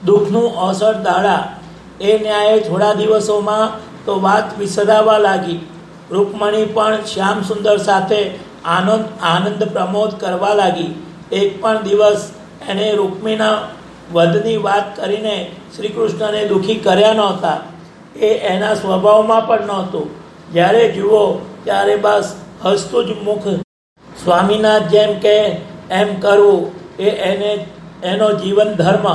દુઃખનું અવસર દાડા. એ ન્યાયે થોડા દિવસોમાં તો વાત વિસરાવા લાગી. રૂકમણી પણ શ્યામ સુંદર સાથે આનંદ પ્રમોદ કરવા લાગી. એક પણ દિવસ એને રૂકમીના વધની વાત કરીને શ્રી કૃષ્ણને દુઃખી કર્યા નહોતા. એ એના સ્વભાવમાં પણ નહોતું. જ્યારે જુઓ ત્યારે બસ હસતું જ મુખ, સ્વામીનાથ જેમ કે એમ કરવું એ એનો જીવન ધર્મ.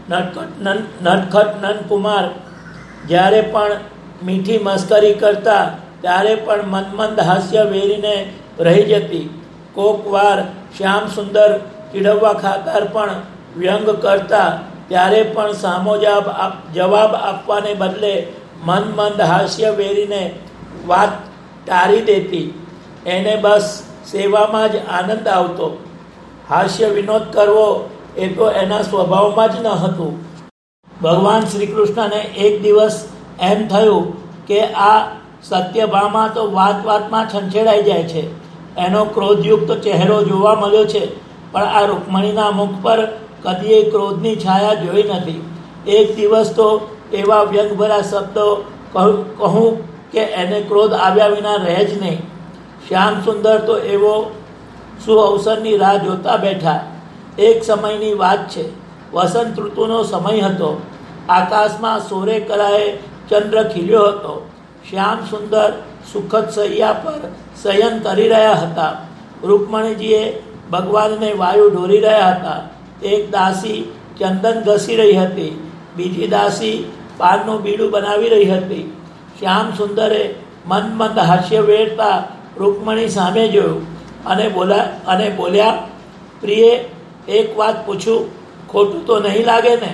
નટખટ નંદકુમાર જ્યારે પણ મીઠી મસ્કરી કરતા ત્યારે પણ મંદ હાસ્ય વેરીને રહી જતી. કોક વાર શ્યામ સુંદર ચીડવવા ખાતર પણ વ્યંગ કરતા ત્યારે પણ સામો જવાબ આપવાને બદલે મંદ હાસ્ય વેરીને વાત ટાળી દેતી. એને બસ સેવામાં જ આનંદ આવતો. હાસ્ય વિનોદ કરવો એ તો એના સ્વભાવમાં જ ન હતું. ભગવાન શ્રી કૃષ્ણને એક દિવસ એમ થયું કે આ સત્યભામા તો વાતમાં છંછેડાઈ જાય છે. એનો ક્રોધયુક્ત ચહેરો જોવા મળ્યો છે, પણ આ રૂકમણીના મુખ પર કદીએ ક્રોધની છાયા જોઈ નથી. એક દિવસ તો એવા વ્યંગભરા શબ્દો કહું કે એને ક્રોધ આવ્યા વિના રહે જ નહીં. શ્યામ સુંદર તો એવો સુઅવસરની રાહ જોતા બેઠા. એક સમયની વાત છે. વસંત ઋતુનો સમય હતો. આકાશમાં સોરે કરાએ ચંદ્ર ખીલ્યો હતો. શ્યામ સુંદર સુખદ શૈયા પર શયન કરી રહ્યા હતા. રૂકમણીજીએ ભગવાનને વાયુ ઢોરી રહ્યા હતા. એક દાસી ચંદન ઘસી રહી હતી, બીજી દાસી પાનનું બીડું બનાવી રહી હતી. શ્યામ સુંદરે મંદ હાસ્ય વેરતા રૂકમણી સામે જોયું અને બોલ્યા, પ્રિય, એક વાત પૂછું, ખોટું તો નહીં લાગે ને?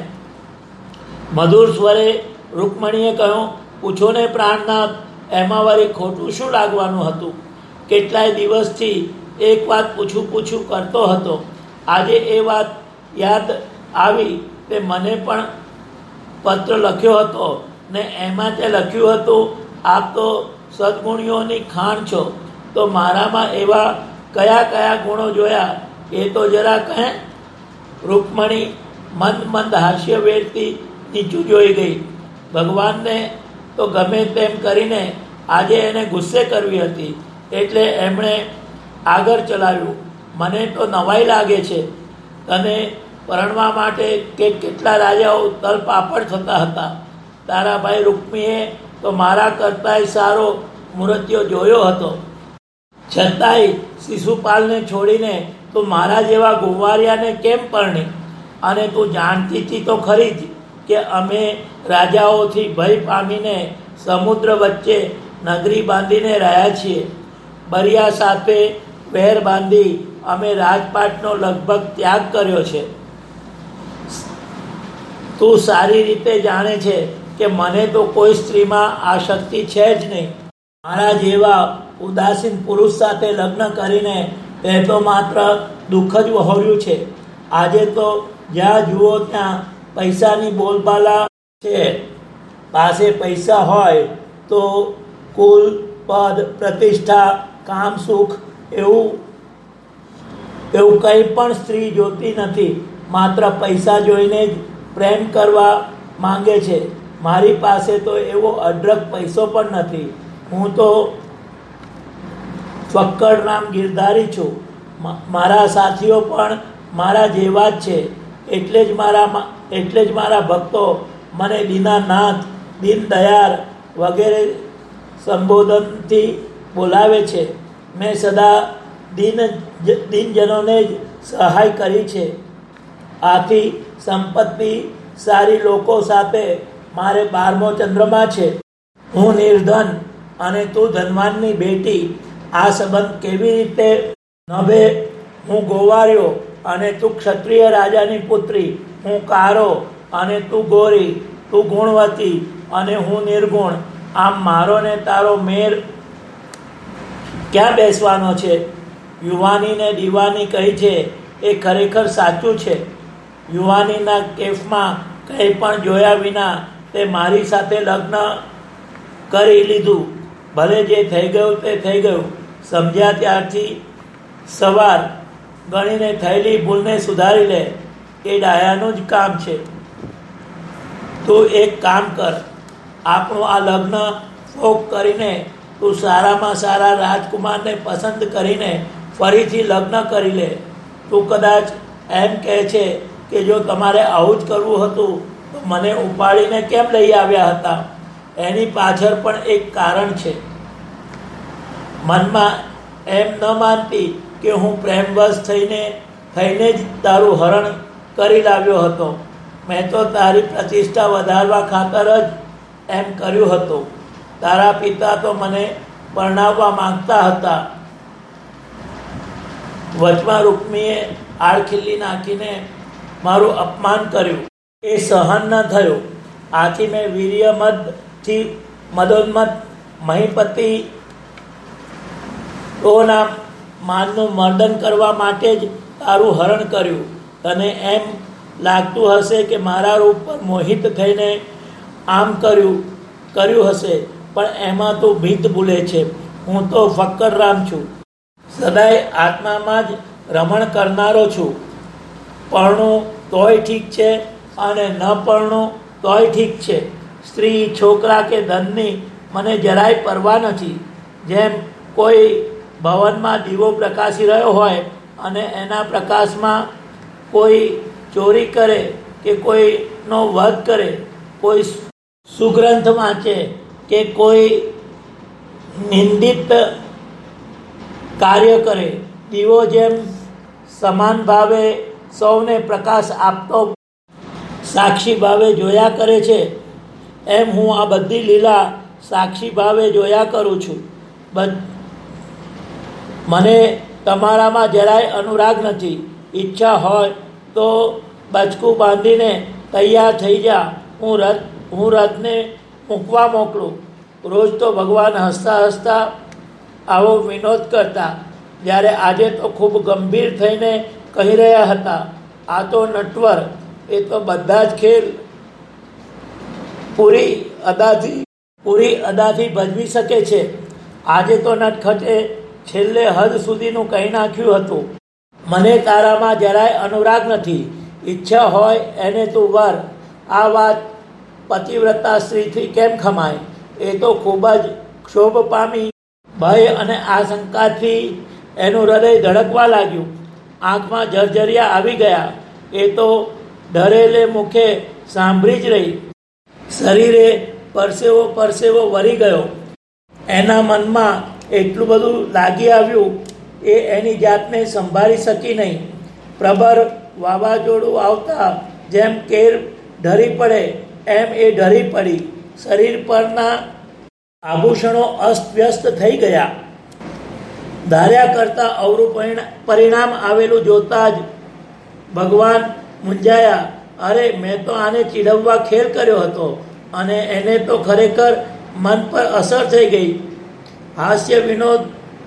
મધુર સ્વરે રૂકમણીએ કહ્યું, પૂછો ને પ્રાણનાથ, એમાં વળી ખોટું શું લાગવાનું હતું? કેટલાય દિવસથી એક વાત પૂછું કરતો હતો. આજે એ વાત યાદ આવી તે મને પણ પત્ર લખ્યો હતો ને એમાં તે લખ્યું હતું, આપ તો સદગુણીઓની ખાણ છો, તો મારામાં એવા કયા ગુણો જોયા એ તો જરા કહે. રૂકમણી મંદ હાસ્ય વેરતી નીચું જોઈ ગઈ. ભગવાનને તો ગમે તેમ કરીને આજે એને ગુસ્સે કરવી હતી, એટલે એમણે આગળ ચલાવ્યું. મને તો નવાઈ લાગે છે, તને પરણવા માટે કેટલા રાજાઓ તલપાપડ થતા હતા. તારા ભાઈ રૂકમીએ તો મારા કરતાંય સારો મૂર્તિઓ જોયો હતો, છતાંય શિશુપાલને છોડીને તું મારા જેવા ગોવારિયાને કેમ પરણી? અને તું જાણતી હતી તો ખરી જ કે અમે રાજાઓથી ભય પામીને સમુદ્ર વચ્ચે નગરી બાંધીને રહ્યા છીએ. બરિયા સાથે વેર બાંધી અમે રાજપાટનો લગભગ ત્યાગ કર્યો છે. તું સારી રીતે જાણે છે કે મને તો કોઈ સ્ત્રીમાં આસક્તિ છે જ નહીં. મારા જેવા ઉદાસીન પુરુષ સાથે લગ્ન કરીને તે તો માત્ર દુઃખ જ વહોર્યું છે. આજે તો જ્યાં જુઓ ત્યાં પૈસાની બોલબાલા છે. પાસે પૈસા હોય તો કુલ, પદ, પ્રતિષ્ઠા, કામ, સુખ એવું કંઈ પણ સ્ત્રી જોતી નથી. માત્ર પૈસા જોઈને જ પ્રેમ કરવા માંગે છે. મારી પાસે તો એવો અઢળક પૈસો પણ નથી. હું તો ફક્કડ નામ ગિરધારી છું. મારા સાથીઓ પણ મારા જેવા જ છે. એટલે જ મારા ભક્તો મને દીનાનાથ, દીનદયાળ વગેરે સંબોધનથી બોલાવે છે. મેં સદા દીનજનોને જ સહાય કરી છે. આથી સંપત્તિ સારી લોકો સાથે મારે 12મો ચંદ્રમા છે. હું નિર્ધન અને તું ધનવાનની બેટી, આ સંબંધ કેવી રીતે નભે? હું ગોવાર્યો અને તું ક્ષત્રિય રાજાની પુત્રી. હું કારો અને તું ગોરી. તું ગુણવતી અને હું નિર્ગુણ. આમ મારો ને તારો મેર ક્યાં બેસવાનો છે? યુવાનીને દીવાની કહી છે એ ખરેખર સાચું છે. યુવાનીના કેફમાં કંઈ પણ જોયા વિના તે મારી સાથે લગ્ન કરી લીધું. ભલે જે થઈ ગયું તે થઈ ગયું. સમજ્યા ત્યારથી સવાર ગણીને થયેલી ભૂલને સુધારી લે એ ડાયાનું જ કામ છે. તું એક કામ કર, આપણું આ લગ્ન ફોક કરીને તું સારામાં સારા રાજકુમારને પસંદ કરીને ફરીથી લગ્ન કરી લે. તું કદાચ એમ કહે છે કે જો તમારે આવું જ કરવું હતું તો મને ઉપાડીને કેમ લઈ આવ્યા હતા? એની પાછળ પણ એક કારણ છે. મનમાં એમ ન માનતી કે હું પ્રેમવશ થઈને જ તારું હરણ કરી લાવ્યો હતો. મેં તો તારી પ્રતિષ્ઠા વધારવા ખાતર જ એમ કર્યું હતું. તારા પિતા તો મને પરણાવવા માંગતા હતા. વચમાં રૂક્મીએ આડખીલ્લી નાખીને મારું અપમાન કર્યું. એ સહન ન થયું. આથી મેં વીર્યમદથી મદોન્મત મહીપતિ ઓના માનનું મર્દન કરવા માટે જ તારું હરણ કર્યું. તને એમ લાગતું હશે કે મારા રૂપ પર મોહિત થઈને આમ કર્યું હશે, પણ એમાં તું ભીત ભૂલે છે. હું તો ફક્કરરામ છું, સદાય આત્મામાં જ રમણ કરનારો છું. પરણું તોય ઠીક છે અને ન પરણું તોય ઠીક છે. સ્ત્રી, છોકરા કે ધનની મને જરાય પરવા નથી. જેમ કોઈ ભવનમાં દીવો પ્રકાશી રહ્યો હોય અને એના પ્રકાશમાં કોઈ ચોરી કરે કે કોઈનો વધ કરે, કોઈ સુગ્રંથ વાંચે કે કોઈ નિંદિત કાર્ય કરે, દીવો જેમ સમાન ભાવે સૌને પ્રકાશ આપતો સાક્ષી ભાવે જોયા કરે છે, એમ હું આ બધી લીલા સાક્ષી ભાવે જોયા કરું છું. મને તમારામાં જરાય અનુરાગ નથી. ઈચ્છા હોય તો બચકું બાંધીને તૈયાર થઈ જા, હું રથને મૂકવા મોકલું. રોજ તો ભગવાન હસતા હસતા આવો વિનોદ કરતા, જ્યારે આજે તો ખૂબ ગંભીર થઈને કહી રહ્યા હતા, આ તો નટવર, એ તો બધા જ ખેલ પૂરી અદાથી ભજવી શકે છે. આજે તો નટખટે છેલ્લે હદ સુધીનું કહી નાખ્યું હતું. મને તારામાં જરાય અનુરાગ નથી. ઈચ્છા હોય એને તું વર. આ વાત પતિવ્રતા સ્ત્રીથી કેમ ખમાય? એ તો ખૂબ જ ક્ષોભ પામી. ભય અને આશંકાથી એનું હૃદય ધડકવા લાગ્યું. આંખમાં જર્જરિયા આવી ગયા. એ તો ડરેલે મુખે સાંભળી જ રહી. શરીરે પરસેવો વરી ગયો. એના મનમાં એટલું બધું લાગી આવ્યું એ એની જાતને સંભાળી શકી નહીં. પ્રબળ વાવાઝોડું આવતા જેમ કેર ઢરી પડે એમ એ ઢરી પડી. શરીર પરના આભૂષણો અસ્તવ્યસ્ત થઈ ગયા. ધાર્યા કરતાં અવરું પરિણામ આવેલું જોતા જ ભગવાન મૂંઝાયા. અરે, મેં તો આને ચીડવવા ખેલ કર્યો હતો અને એને તો ખરેખર મન પર અસર થઈ ગઈ. હાસ્ય વિનોદ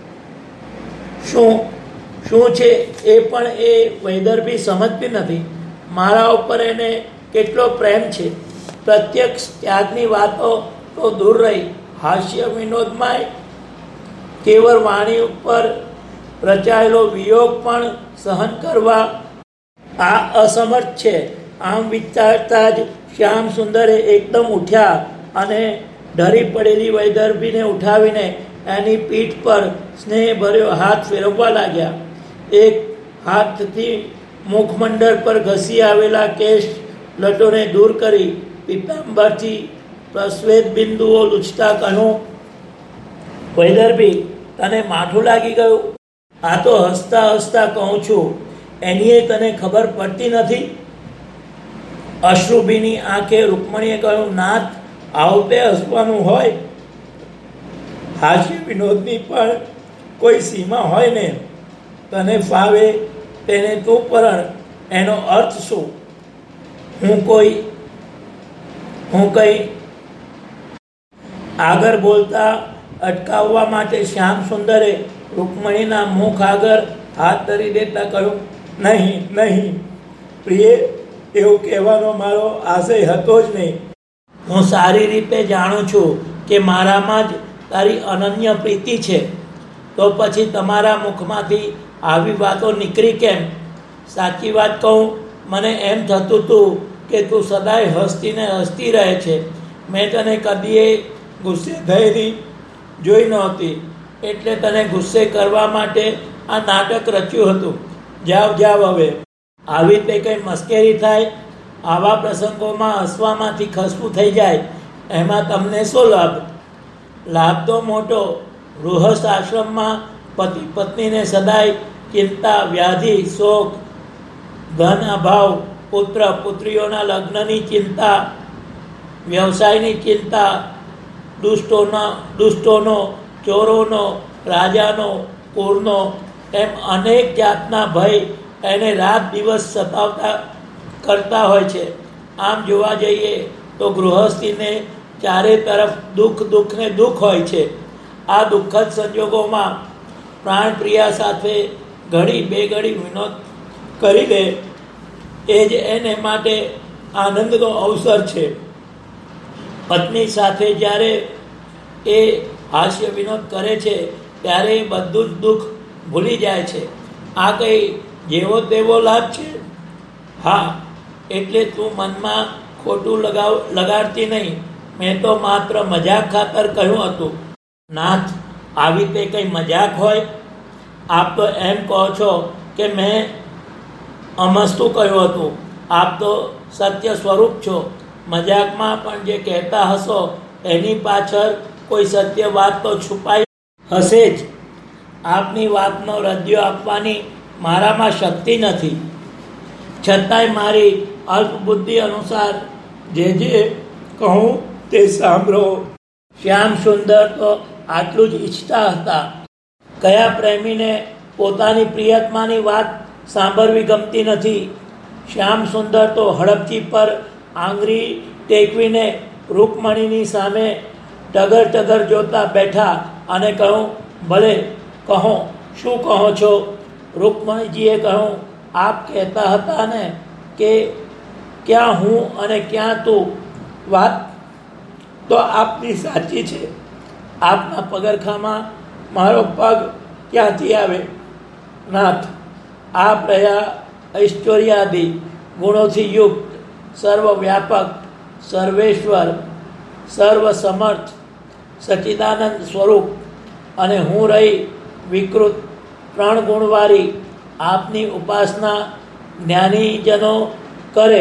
શું છે એ પણ એ વૈદર્ભી સમજતી નથી. મારા ઉપર એને કેટલો પ્રેમ છે. પ્રત્યક્ષ ત્યાગની વાતો તો દૂર રહી, હાસ્ય વિનોદમાં કેવળ વાણી ઉપર રચાયેલો વિયોગ પણ સહન કરવા આ અસમર્થ છે. આમ વિચારતા જ શ્યામ સુંદરે એકદમ ઉઠ્યા અને ઢરી પડેલી વૈદર્ભીને ઉઠાવીને એની પીઠ પર સ્નેહભર્યો હાથ ફેરવવા લાગ્યા. એક હાથથી મુખમંડળ પર ઘસી આવેલા કેશ લટોને દૂર કરી પીતાંબરથી પ્રશ્વેત બિંદુઓ લૂછતા કહ્યું, વૈદર્ભી, તને માઠું લાગી ગયું? આ તો હસતા હસતા કહું છું, એનીએ તને ખબર પડતી નથી? અશ્રુભીની આંખે રૂકમણીએ કહ્યું, નાથ, આવતે હસવાનું હોય? હાસ્ય વિનોદની પણ કોઈ સીમા હોય ને. તને ફાવે તેને તું પરણ. એનો અર્થ શું? હું કંઈ આગળ બોલતા અટકાવવા માટે શ્યામ સુંદરે રૂકમણીના મુખ આગળ હાથ ધરી દેતા કહ્યું, નહીં પ્રિય, એવું કહેવાનો મારો આશય હતો જ નહીં. હું સારી રીતે જાણું છું કે મારામાં જ તારી અનન્ય પ્રીતિ છે. તો પછી તમારા મુખમાંથી આવી વાતો નીકળી કેમ? સાચી વાત કહું, મને એમ થતું હતું કે તું સદાય હસતી ને હસતી રહે છે. મેં તને કદીએ ગુસ્સે થયેલી જોઈ નહોતી, એટલે તને ગુસ્સે કરવા માટે આ નાટક રચ્યું હતું. જાવ જાવ હવે. આવી રીતે કંઈ મસ્કેરી થાય, આવા પ્રસંગોમાં હસવામાંથી ખસવું થઈ જાય, એમાં તમને શું લાભ? લાભ તો મોટો. ગૃહસ્થ આશ્રમમાં પતિ પત્નીને સદાય ચિંતા, વ્યાધિ, શોક, ધન અભાવ, પુત્ર પુત્રીઓના લગ્નની ચિંતા, વ્યવસાયની ચિંતા, દુષ્ટોનો, ચોરોનો, રાજાનો, પૂરનો, એમ અનેક જાતના ભય એને રાત દિવસ સતાવતા કરતા હોય છે. આમ જોવા જઈએ તો ગૃહસ્થીને ચારે તરફ દુઃખ ને દુઃખ હોય છે. આ દુઃખદ સંજોગોમાં પ્રાણપ્રિયા સાથે ઘડી બે ઘડી વિનોદ કરી લે એ જ એને માટે આનંદનો અવસર છે. પત્ની સાથે જ્યારે એ હાસ્ય વિનોદ કરે છે ત્યારે બધું જ દુઃખ ભૂલી જાય છે. આ કંઈ જેવો તેવો લાભ છે? હા, એટલે તું મનમાં ખોટું લગાડતી નહીં. મેં તો માત્ર મજાક ખાતર કહ્યું હતું. નાથ, આવી તે કંઈ મજાક હોય? આપ તો એમ કહો છો કે મેં અમસ્તું કહ્યું હતું. આપ તો સત્ય સ્વરૂપ છો. મજાકમાં પણ જે કહેતા હશો એની પાછળ કોઈ સત્ય વાત તો છુપાઈ હશે જ. આપની વાતનો રદ્યો આપવાની મારામાં શક્તિ નથી. છતાંય મારી અલ્પબુદ્ધિ અનુસાર જે કહું તે સાંભળો. શ્યામ સુંદર તો આટલું જ ઈચ્છતા હતા. કયા પ્રેમીને પોતાની પ્રિયતમાની વાત સાંભળવી ગમતી નથી? શ્યામ સુંદર તો હડપચી પર આંગળી ટેકવીને રૂકમણીની સામે ટગર જોતા બેઠા અને કહું, ભલે કહો, શું કહો છો? રૂકમણીજીએ કહ્યું, આપ કહેતા હતા ને કે ક્યાં હું અને ક્યાં તું. વાત તો આપની સાચી છે. આપના પગરખામાં મારો પગ ક્યાંથી આવે? નાથ, આપ રહ્યા ઐશ્વર્યાદિ ગુણોથી યુક્ત, સર્વવ્યાપક, સર્વેશ્વર, સર્વસમર્થ, સચ્ચિદાનંદ સ્વરૂપ, અને હું રહી વિકૃત, 3 ગુણવાળી. આપની ઉપાસના જ્ઞાનીજનો કરે,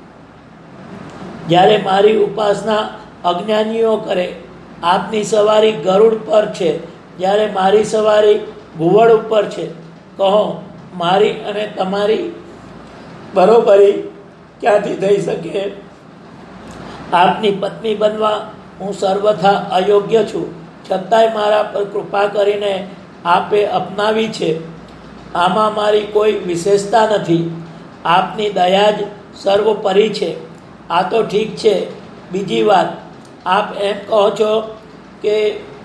જ્યારે મારી ઉપાસના અજ્ઞાનીઓ કરે. આપની સવારી ગરુડ પર છે, જ્યારે મારી સવારી ઘુવડ ઉપર છે. કહો, મારી અને તમારી બરોબરી ક્યાંથી થઈ શકે? આપની પત્ની બનવા હું સર્વથા અયોગ્ય છું, છતાંય મારા પર કૃપા કરીને આપે અપનાવી છે. આમાં મારી કોઈ વિશેષતા નથી. આપની દયા જ સર્વોપરી છે. આ તો ઠીક છે. બીજી વાત, આપ એમ કહો છો કે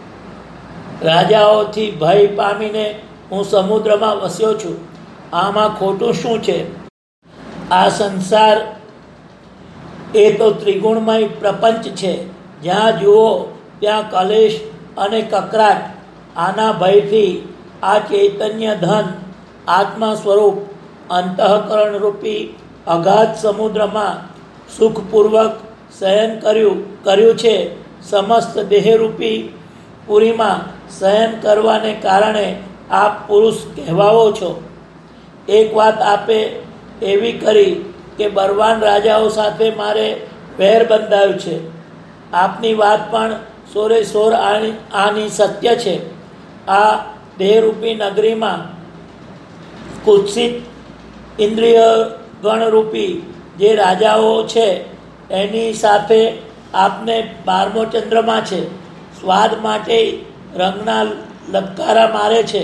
રાજાઓથી ભય પામીને હું સમુદ્રમાં વસ્યો છું. આમાં ખોટું શું છે? આ સંસાર એ તો ત્રિગુણમય પ્રપંચ છે. જ્યાં જુઓ ત્યાં કલેશ અને કકરાટ. આના ભયથી આ ચૈતન્ય ધન આત્મા સ્વરૂપ અંતઃકરણ રૂપી અગાધ સમુદ્રમાં સુખપૂર્વક શયન કર્યું છે. સમસ્ત દેહરૂપી પુરીમાં શયન કરવાને કારણે આપ પુરુષ કહેવાઓ છો. એક વાત આપે એવી કરી કે બળવાન રાજાઓ સાથે મારે વેર બંધાયું છે. આપની વાત પણ સોરે સોર આની સત્ય છે. આ દેહરૂપી નગરીમાં કુત્સિત ઇન્દ્રિય ગણરૂપી જે રાજાઓ છે એની સાથે આપને 12મો ચંદ્રમાં છે. સ્વાદ માટે રંગના લબકારા મારે છે.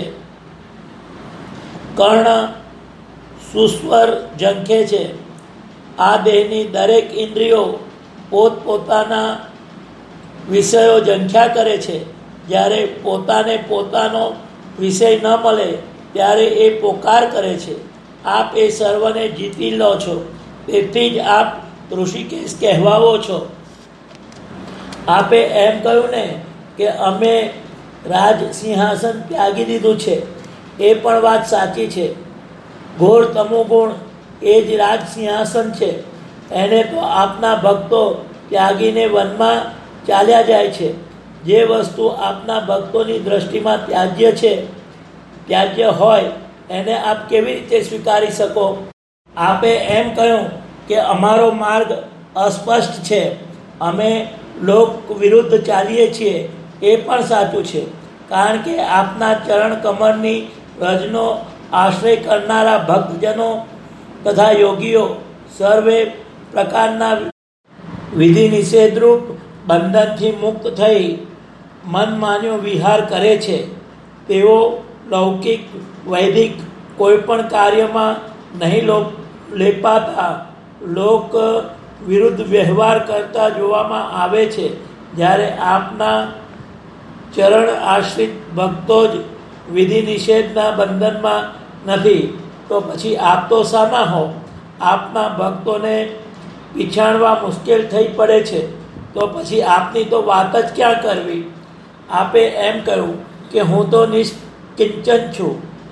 કર્ણ સુસ્વર ઝંખે છે. આ દેહની દરેક ઇન્દ્રિયો પોતપોતાના વિષયો ઝંખ્યા કરે છે. જ્યારે પોતાને પોતાનો વિષય ન મળે ત્યારે એ પોકાર કરે છે. આપ એ સર્વને જીતી લો છો. તેથી જ આપ ઋષિકેશ કહેવાઓ છો. આપે એમ કહ્યું ને કે અમે રાજ સિંહાસન ત્યાગી દીધું છે. એ પણ વાત સાચી છે. ઘોર તમોગુણ એ જ રાજ સિંહાસન છે. એને તો આપના ભક્તો ત્યાગીને વનમાં ચાલ્યા જાય છે. જે વસ્તુ આપના ભક્તોની દ્રષ્ટિમાં ત્યાજ્ય હોય એને આપ કેવી રીતે સ્વીકારી શકો? આપે એમ કહ્યું કે અમારો માર્ગ અસ્પષ્ટ છે, અમે લોક વિરુદ્ધ ચાલીએ છીએ, એ પણ સાચું છે. કારણ કે આપના ચરણ કમળની રજનો આશ્રય કરનારા ભક્તજનો તથા યોગીઓ સર્વે પ્રકારના વિધિ નિષેધરૂપ બંધનથી મુક્ત થઈ મનમાન્યો વિહાર કરે છે. તેઓ લૌકિક વૈદિક કોઈ પણ કાર્યમાં નહીં લેપાતા લોક વિરુદ્ધ વ્યવહાર કરતા જોવામાં આવે છે. જ્યારે આપના ચરણ આશ્રિત ભક્તો જ વિધિ નિષેધના બંધનમાં નથી, તો પછી આપ તો શાના હો? આપના ભક્તોને પીછાણવા મુશ્કેલ થઈ પડે છે, તો પછી આપની તો વાત જ ક્યાં કરવી? આપે એમ કહ્યું કે હું તો નિષ્કિંચન છું.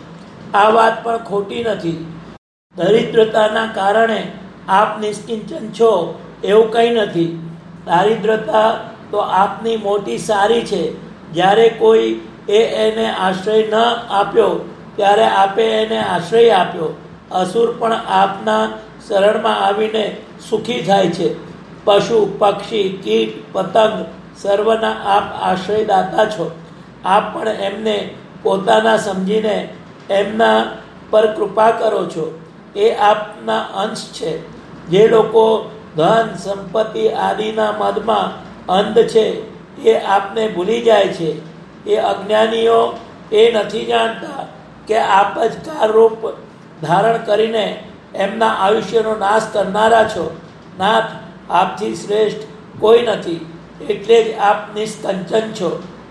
આ વાત પણ ખોટી નથી. દરિદ્રતાના કારણે આપ નિષ્કિંચન છો એવું કંઈ નથી. દારિદ્રતા તો આપની મોટી સારી છે. જ્યારે કોઈ એને આશ્રય ન આપ્યો ત્યારે આપે એને આશ્રય આપ્યો. અસુર પણ આપના શરણમાં આવીને સુખી થાય છે. પશુ પક્ષી કીટ પતંગ સર્વના આપ આશ્રયદાતા છો. આપ પણ એમને પોતાના સમજીને એમના પર કૃપા કરો છો. એ આપના અંશ છે. જે લોકો ધન સંપત્તિ આદિના મદમાં અંધ છે એ આપને ભૂલી જાય છે. એ અજ્ઞાનીઓ એ નથી જાણતા કે આપ જ કાળરૂપ ધારણ કરીને એમના આયુષ્યનો નાશ કરનારા છો. નાથ, આપથી શ્રેષ્ઠ કોઈ નથી, એટલે જ આપ નિષ્કંચન છો.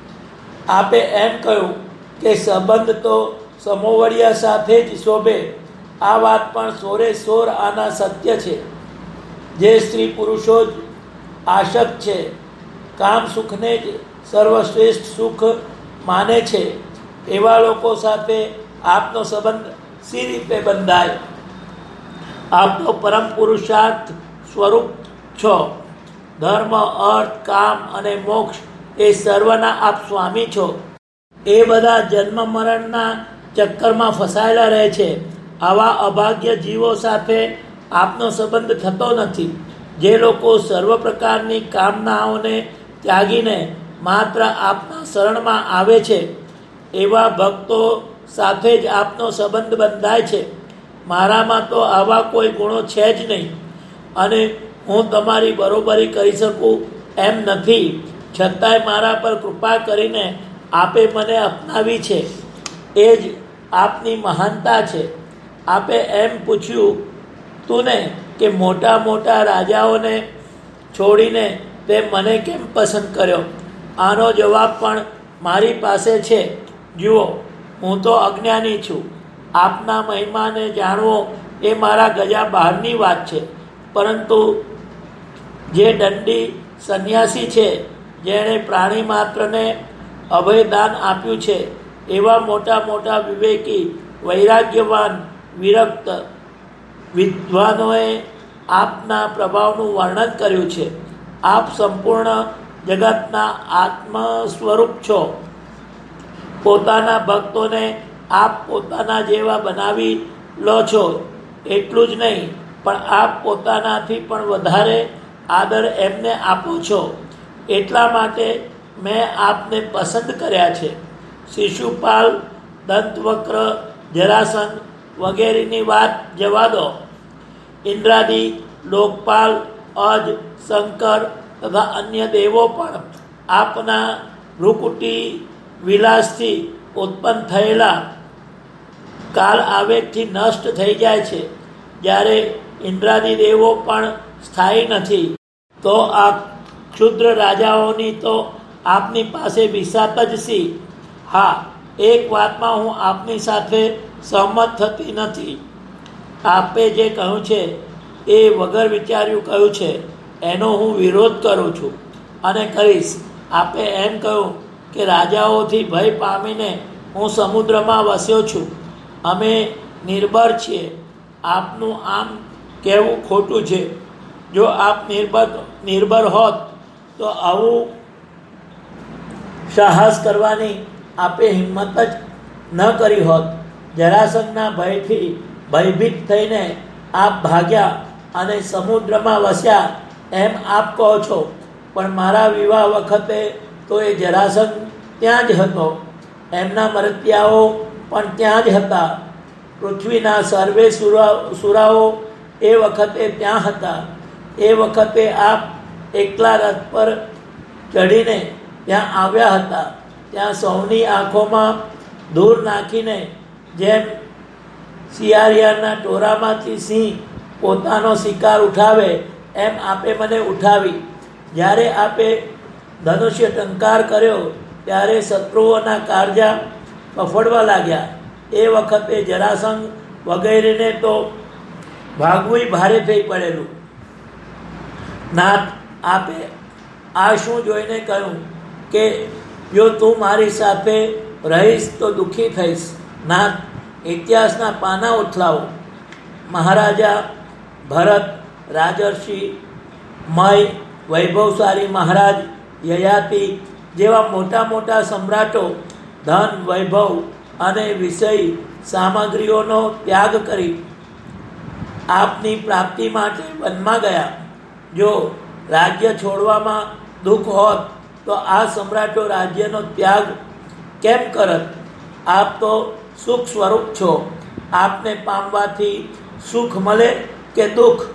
આપે એમ કહ્યું કે સંબંધ તો સમોવડિયા સાથે જ શોભે. આ વાત પણ સોરે સોર આના સત્ય છે. જે સ્ત્રી પુરુષો જ આશક્ત છે, કામ સુખને જ સર્વશ્રેષ્ઠ સુખ માને છે, એવા લોકો સાથે આપનો સંબંધ સી રીતે બંધાય? આપ તો પરમ પુરુષાર્થ સ્વરૂપ છો. ધર્મ અર્થ કામ અને મોક્ષ એ સર્વના આપ સ્વામી છો. એ બધા જન્મ મરણના ચક્કરમાં ફસાયેલા રહે છે. આવા અભાગ્ય જીવો સાથે આપનો સંબંધ થતો નથી. જે લોકો સર્વ પ્રકારની કામનાઓને ત્યાગીને માત્ર આપના શરણમાં આવે છે, એવા ભક્તો સાથે જ આપનો સંબંધ બંધાય છે. મારામાં તો આવા કોઈ ગુણો છે જ નહીં, અને હું તમારી બરોબરી કરી શકું એમ નથી. છતાંય મારા પર કૃપા કરીને આપે મને અપનાવી છે. એ જ આપની મહાનતા છે. આપે એમ પૂછ્યું તું ને કે મોટા મોટા રાજાઓને છોડીને તે મને કેમ પસંદ કર્યો? આનો જવાબ પણ મારી પાસે છે. જુઓ, હું તો અજ્ઞાની છું. આપના મહિમાને જાણવો એ મારા ગજા બહારની વાત છે. પરંતુ જે દંડી સંન્યાસી છે, જેણે પ્રાણી માત્રને અભયદાન આપ્યું છે, એવા મોટા મોટા વિવેકી વૈરાગ્યવાન વિરક્ત વિદ્વાનોએ આપના પ્રભાવનું વર્ણન કર્યું છે. આપ સંપૂર્ણ જગતના આત્મ સ્વરૂપ છો. પોતાના ભક્તોને આપ પોતાના જેવા બનાવી લો છો. એટલું જ નહીં, પણ આપ પોતાનાથી પણ વધારે આદર એમને આપો છો. એટલા માટે મેં આપને પસંદ કર્યા છે. શિશુપાલ, દંતવક્ર, જરાસંઘ વગેરેની વાત જવા દો. ઇન્દ્રાદિ, લોકપાલ, અજ, શંકર તથા અન્ય દેવો પણ આપના ભ્રુકુટી વિલાસથી ઉત્પન્ન થયેલા કાલ આવેગથી નષ્ટ થઈ જાય છે. જ્યારે ઇન્દ્રાદિ દેવો પણ સ્થાયી નથી, તો આ ક્ષુદ્ર રાજાઓની તો આપની પાસે વિસાત જ સી. હા, એક વાતમાં હું આપની સાથે સહમત થતી નથી. આપે જે કહ્યું છે એ વગર વિચાર્યું કહ્યું છે, એનો હું વિરોધ કરું છું અને કરીશ. આપે એમ કહ્યું કે રાજાઓથી ભય પામીને હું સમુદ્રમાં વસ્યો છું, અમે નિર્બળ છીએ. આપનું આમ કહેવું ખોટું છે. જો આપ નિર્ભર હોત તો આવું સાહસ કરવાની આપે હિંમત જ ન કરી હોત. જરાસંઘના ભયથી ભયભીત થઈને આપ ભાગ્યા અને સમુદ્રમાં વસ્યા એમ આપ કહો છો, પણ મારા વિવાહ વખતે તો એ જરાસંઘ ત્યાં જ હતો. એમના મરતિયાઓ પણ ત્યાં જ હતા. પૃથ્વીના સર્વે સુરાઓ એ વખતે ત્યાં હતા. એ વખતે આપ એકલા રથ પર ચડીને ત્યાં આવ્યા હતા. ત્યાં સૌની આંખોમાં ધૂળ નાખીને જેમ શિયાળિયાના ટોરામાંથી સિંહ પોતાનો શિકાર ઉઠાવે એમ આપે મને ઉઠાવી. જ્યારે આપે ધનુષ્ય ટંકાર કર્યો ત્યારે શત્રુઓના કાળજા ફફડવા લાગ્યા. એ વખતે જરાસંઘ વગેરેને તો ભાગવું ભારે થઈ પડેલું. નાથ, આપે આ શું જોઈને કહ્યું કે જો તું મારી સાથે રહીશ તો દુઃખી થઈશ. નાથ, ઇતિહાસના પાના ઉથલાવો. મહારાજા ભરત, રાજર્ષિ મય, વૈભવશાળી મહારાજ યયાતિ જેવા મોટા મોટા સમ્રાટો ધન, વૈભવ અને વિષય સામગ્રીઓનો ત્યાગ કરી આપની પ્રાપ્તિ માટે વનમાં ગયા. જો રાજ્ય છોડવામાં દુઃખ હોત તો આ સમ્રાટો રાજ્યનો ત્યાગ કેમ કરત? આપ તો સુખ સ્વરૂપ છો. આપને પામવાથી સુખ મળે કે દુઃખ?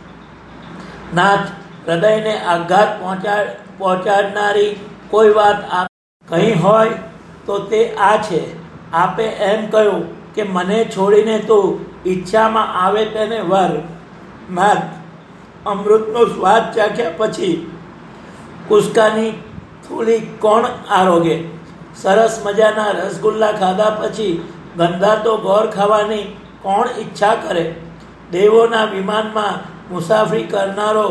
નાથ, હૃદયને આઘાત પહોંચાડનારી કોઈ વાત આપ કહી હોય તો તે આ છે. આપે એમ કહ્યું કે મને છોડીને તું ઈચ્છામાં આવે તેને વર. નાથ, અમૃતનો સ્વાદ ચાખ્યા પછી કુસ્કાની થોડી કોણ આરોગે? સરસ મજાના રસગુલ્લા ખાધા પછી ગંધાતો ગોળ ખાવાની કોણ ઈચ્છા કરે? દેવોના વિમાનમાં મુસાફરી કરનારો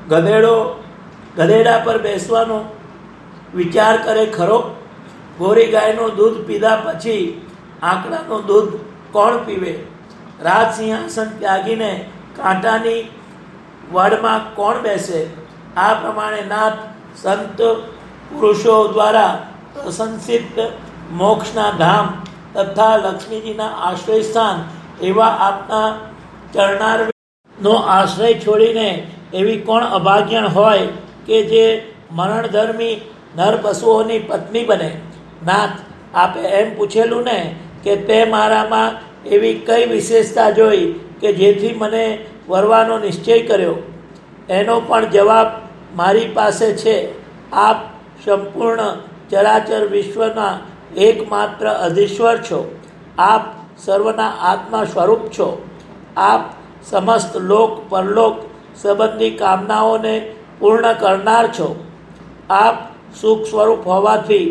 ગધેડા પર બેસવાનો વિચાર કરે ખરો? ગોરી ગાયનું દૂધ પીધા પછી આંકડાનું દૂધ કોણ પીવે? રાજ સિંહાસન ત્યાગીને કાંટાની વડમાં કોણ બેસે? આ પ્રમાણે નાથ, સંત પુરુષો દ્વારા પ્રશંસિત મોક્ષના ધામ તથા લક્ષ્મીજીના આશ્રય સ્થાન એવા આપના ચરણારવિંદનો આશ્રય છોડીને એવી કોણ અભાગ્યણ હોય કે જે મરણધર્મી નર પશુઓની પત્ની બને? નાથ, આપે એમ પૂછેલું ને કે તે મારામાં એવી કઈ વિશેષતા જોઈ કે જેથી મને વરવાનો નિશ્ચય કર્યો? એનો પણ જવાબ મારી પાસે છે. આપ સંપૂર્ણ ચરાચર વિશ્વના એકમાત્ર અધીશ્વર છો. આપ સર્વના આત્મા સ્વરૂપ છો. આપ સમસ્ત લોક પરલોક સંબંધી કામનાઓને પૂર્ણ કરનાર છો. આપ સુખ સ્વરૂપ હોવાથી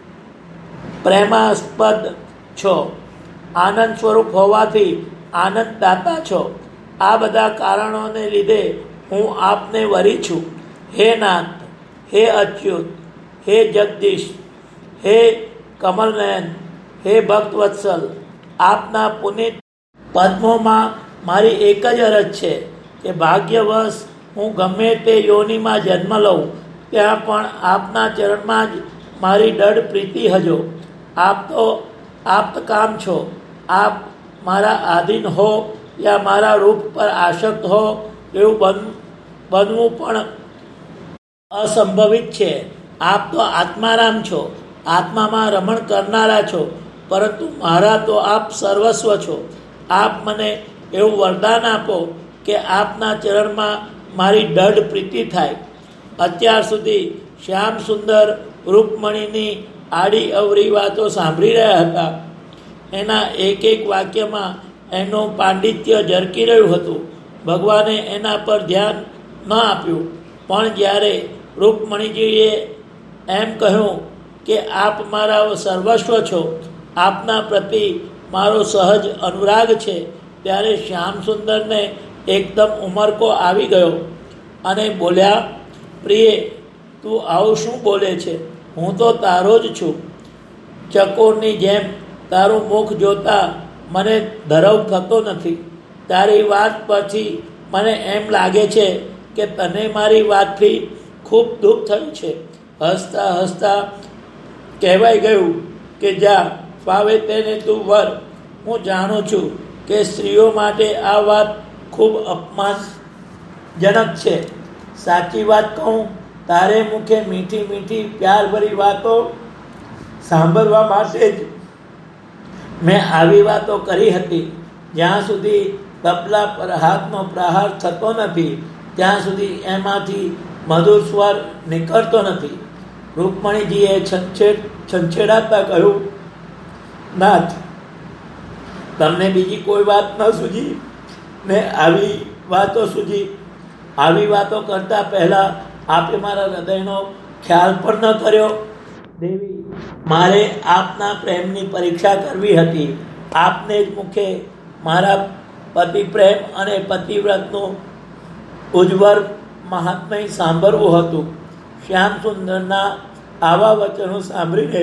પ્રેમાસ્પદ છો. આનંદ સ્વરૂપ હોવાથી આનંદદાતા છો. આ બધા કારણોને લીધે હું આપને વરી છું. હે નાથ, હે અચ્યુત, હે જગદીશ, હે કમલનયન, હે ભક્તવત્સલ, આપના પુનિત પદ્મોમાં મારી એક જ અરજ છે કે ભાગ્યવશ હું ગમે તે યોનિમાં જન્મ લઉં ત્યાં પણ આપના ચરણમાં જ મારી દૃઢ પ્રીતિ હજો. આપ તો આપ્તકામ છો. આપ મારા આધીન હો યા મારા રૂપ પર આસક્ત હો એવું બનવું પણ અસંભવિત છે. આપ તો આત્મારામ છો. આત્મામાં રમણ કરનારા છો. પરંતુ મારા તો આપ સર્વસ્વ છો. આપ મને એવું વરદાન આપો કે આપના ચરણમાં મારી દૃઢ પ્રીતિ થાય. અત્યાર સુધી શ્યામ સુંદર રૂપમણીની આડી અવરી વાતો સાંભળી રહ્યા હતા. એના એક એક વાક્યમાં એનું પાંડિત્ય ઝરકી રહ્યું હતું. ભગવાને એના પર ધ્યાન ન આપ્યું. પણ જ્યારે રૂપમણીજીએ એમ કહ્યું કે આપ મારા સર્વસ્વ છો, આપના પ્રતિ મારો સહજ અનુરાગ છે, ત્યારે શ્યામસુંદરને એકદમ ઉમરકો આવી ગયો અને બોલ્યા, પ્રિય, તું આવું શું બોલે છે? હું તો તારો જ છું. ચકોરની જેમ તારું મુખ જોતા મને ધરવ થતો નથી. તારી વાત પરથી મને એમ લાગે છે કે તને મારી વાતથી ખૂબ દુઃખ થયું છે. હસતા હસતા કહેવાઈ ગયું કે જા ફાવે તેને તું વર. હું જાણું છું કે સ્ત્રીઓ માટે આ વાત ખૂબ અપમાનજનક છે. સાચી વાત કહું, તારે મુખે મીઠી મીઠી પ્યારભરી વાતો સાંભળવા માટે જ મેં આવી વાતો કરી હતી. જ્યાં સુધી તબલા પર હાથનો પ્રહાર થતો નથી ત્યાં સુધી એમાંથી મધુર સ્વર નીકળતો નથી. રૂકમણીજીએ છંછેડાતા કહ્યું, નાથ, તમને બીજી કોઈ વાત ન સૂજી ને આવી વાતો સૂજી? આવી વાતો કરતા પહેલા આપે મારા હૃદયનો ખ્યાલ પણ ન કર્યો. દેવી, મારે આપના પ્રેમની પરીક્ષા કરવી હતી. આપને જ મુખે મારા પતિ પ્રેમ અને પતિવ્રતનું ઉજ્જવળ મહાત્મય સાંભળવું હતું. શ્યામ સુંદરના આવા વચનો સાંભળીને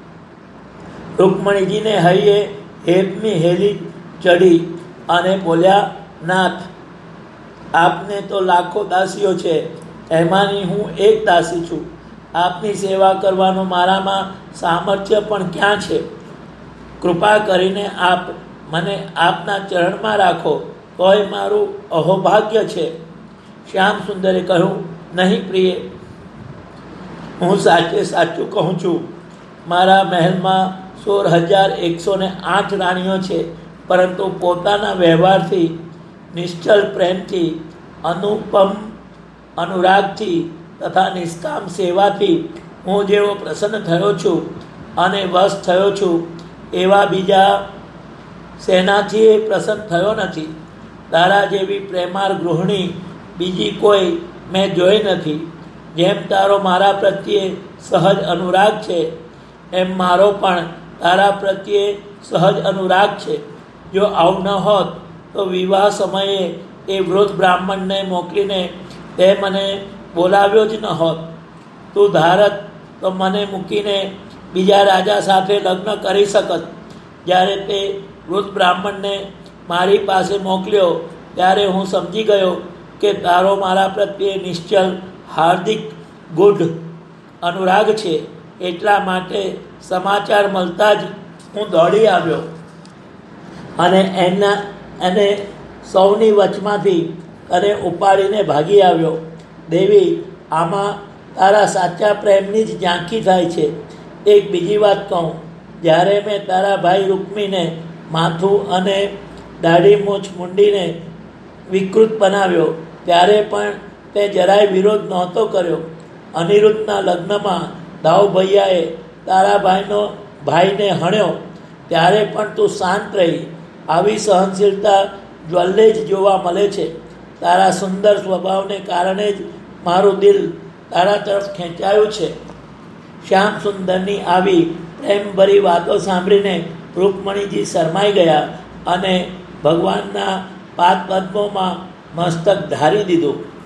રૂકમણીજીને હૈયે હેતની હેલી ચડી અને બોલ્યા, નાથ, આપને તો લાખો દાસીઓ છે, એમાંની હું એક દાસી છું. આપની સેવા કરવાનું મારામાં સામર્થ્ય પણ ક્યાં છે? કૃપા કરીને આપ મને આપના ચરણમાં રાખો, તોય મારું અહોભાગ્ય છે. શ્યામ સુંદરે કહ્યું, નહીં પ્રિય, હું સાચું કહું છું. મારા મહેલમાં 16,108 રાણીઓ છે, પરંતુ પોતાના વ્યવહારથી, નિશ્ચલ પ્રેમથી, અનુપમ અનુરાગથી તથા નિષ્કામ સેવાથી હું જેવો પ્રસન્ન થયો છું અને વશ થયો છું, એવા બીજા શેનાથી પ્રસન્ન થયો નથી. તારા જેવી પ્રેમાળ ગૃહિણી બીજી કોઈ મેં જોઈ નથી. જેમ તારો મારા પ્રત્યે સહજ અનુરાગ છે, એમ મારો પણ તારા પ્રત્યે સહજ અનુરાગ છે. જો આવું ન હોત તો વિવાહ સમયે એ વૃદ્ધ બ્રાહ્મણને મોકલીને તે મને બોલાવ્યો જ ન હોત. તું ધારત તો મને મૂકીને બીજા રાજા સાથે લગ્ન કરી શકત. જ્યારે તે વૃદ્ધ બ્રાહ્મણને મારી પાસે મોકલ્યો ત્યારે હું સમજી ગયો કે તારો મારા પ્રત્યે નિશ્ચલ હાર્દિક ગુઢ અનુરાગ છે. એટલા માટે સમાચાર મળતા જ હું દોડી આવ્યો અને સૌની વચમાંથી તને ઉપાડીને ભાગી આવ્યો. દેવી, આમાં તારા સાચા પ્રેમની જ ઝાંખી થાય છે. એક બીજી વાત કહું, જ્યારે મેં તારા ભાઈ રૂકમીને માથું અને દાઢી મૂછ મૂંડીને વિકૃત બનાવ્યો ત્યારે પણ તે જરાય વિરોધ નહોતો કર્યો. અનિરુદ્ધના લગ્નમાં દાઉ ભૈયાએ તારા ભાઈને હણ્યો ત્યારે પણ તું શાંત રહી. આવી સહનશીલતા જ્વલ્લે જ જોવા મળે છે. તારા સુંદર સ્વભાવને કારણે જ મારું દિલ તારા તરફ ખેંચાયું છે. શ્યામ સુંદરની આવી પ્રેમભરી વાતો સાંભળીને રૂકમણીજી શરમાઈ ગયા અને ભગવાનના પાદ પદ્મોમાં મસ્તક ધારી દીધું.